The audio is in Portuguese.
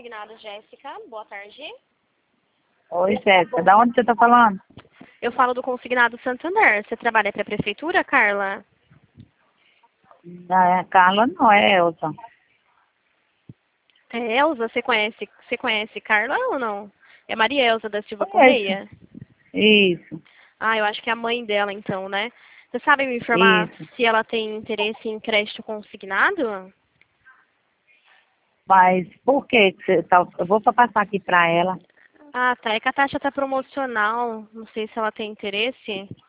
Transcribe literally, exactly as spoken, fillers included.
consignado, Jéssica. Boa tarde. Oi, Jéssica. Da onde você está falando? Eu falo do consignado Santander. Você trabalha para a prefeitura, Carla? Ah, é Carla, não, é Elsa. É Elza? Você conhece, você conhece Carla ou não? É Maria Elza da Silva Conheço. Correia? Isso, Ah, eu acho que é a mãe dela, então, né? Você sabe me informar isso. se ela tem interesse em crédito consignado? Mas por que que você tá... Eu vou passar aqui para ela. Ah, tá. É que a taxa tá promocional. Não sei se ela tem interesse.